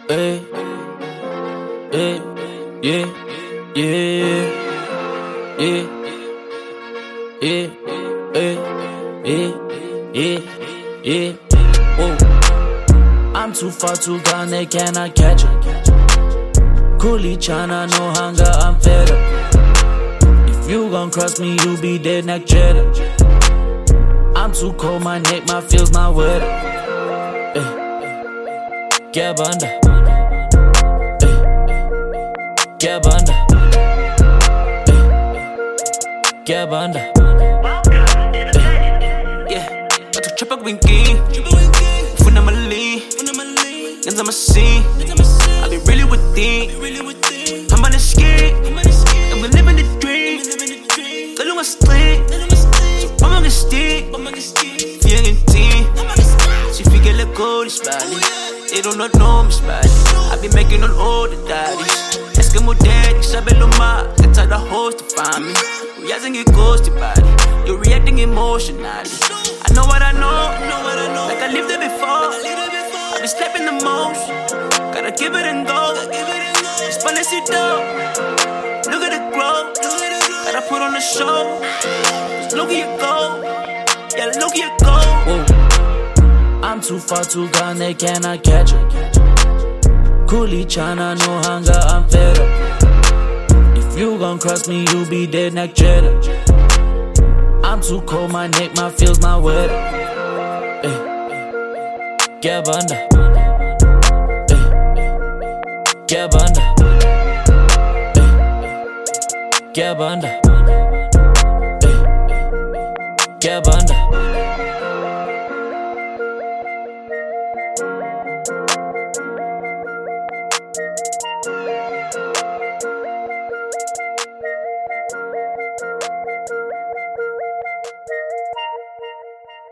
Hey, hey, yeah, yeah, yeah, yeah, yeah, yeah, yeah. Whoa. I'm too far to gone, they cannot catch it. Coolie China, no hunger, I'm fed up. If you gon' cross me, you be dead neck cheddar. I'm too cold, my neck, my feels, my weather. Get bunda. Get bunda. Get bunda. Yeah, I took trip up winky. Ufuna mali, yenza masi. I be really with it. I'm on the skate. I'm living the dream. Galunga street. So I'm on the stick. Feeling tea. She figure let go this body. They do not know me body. I be making on all the daddies. Eskimo daddy, sabi luma. That's how the host to find me. We hasn't get ghosted body. You're reacting emotionally. I know what I know. Like I lived it before. I be slapping the most. Gotta give it and go. Despacito. Look at it grow. Gotta put on the show. Just look at you go. Yeah, look at you go. Whoa. I'm too far to gone, they cannot catch it. Coolie China, no hunger, I'm fed up. If you gon' cross me, you be dead neck cheddar. I'm too cold, my neck, my feels, my weather. Get bunda. Get bunda. Get bunda. Get bunda.